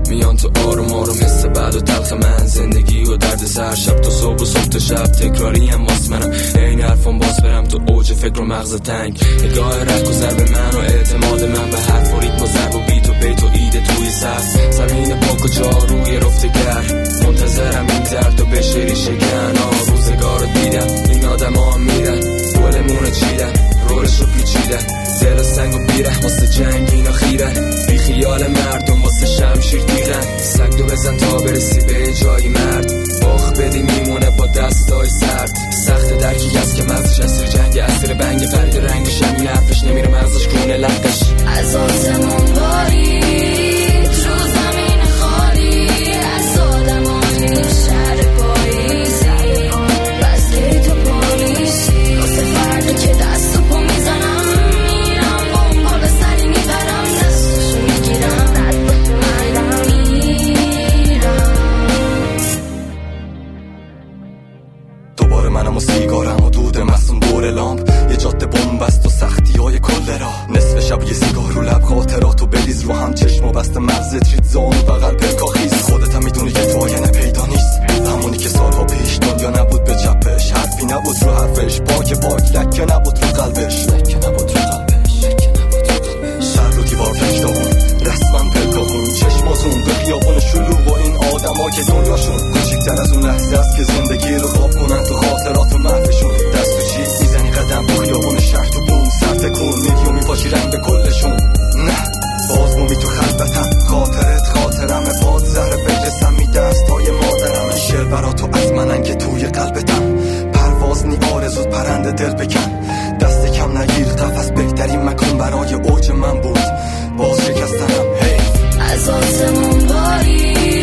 میان تو آروم آروم، حس بعد و تلخ من، زندگی و درد سر، شب تا صبح و صبح تا شب تکراری هم واس منم. این حرفم باز برم تو اوج فکر و مغز تنگ، نگاه رک و ضرب من و اعتماد من به حرف و ریتم و ضرب و بیت و بیت و ایده توی سر، زمین پاک و جاروی رفتگر، منتظرم این درد و بشه ریشه کن. روزگار دیدم این آدم ها میرن، گلمون چیدن، رولش رو پیچیدن، دل سنگ و بیره واسه جنگ اینا خیرن، بی خیال مردم واسه شمشیر تیرن. سگ دو بزن تا برسی به جایی مرد، باخ بدی میمونه با دستای سرد. سخت درکی هست که مغزش اسیر جنگ، اسیر بنگ فرید رنگش همین حرفش نمیره مغزش کونه لقش. از آسمون بارید رو زمین خالی، از آدمانی شهر پاییزی، بس که تو پالیشی واسه فرده که دست و پا میزنم، میرم بمبا به سری میبرم، دستشو میگیرم رد بکنم میرم. دوباره منم و سیگارم و دود مصون دور لامپ، یه جاده بومبست و سختی های کل راه، نصف شب یه سیگار رو لب، خاطراتو بریز رو هم، چشم و بست مغزت رید زان بغل پرکاخیز. خودت هم میدونی که تو آینه پیدا نیست، همونی که سالها پیش دنیا نبود به چپش، حرفی نبود رو حرفش، پاک لکه نبود رو قلبش، شهر رو دیوار فکرامون رسمن پرکاخون، چشماتون به خیابون شلوغ و این آدما که دنیاشون کوچیک‌تر از اون لحظه است که زندگی رو خواب کنن تو خاطرات و محفشون. دست تو چی میزنی قدم تو خیابون شهر، تو بوم سر تکون میدی و میپاشی رنگ به کلشون. نه باز مومی تو خلبتم، خاطرمه باد زهر بجسم می دستای مادرم. این شعر برا تو از منن که توی قلبتم، پرواز نی آرزود پرنده دل بکن، دست کم نگیر قفس بهترین مکان برای اوج من بود، باز شکستنم. از آسمون باری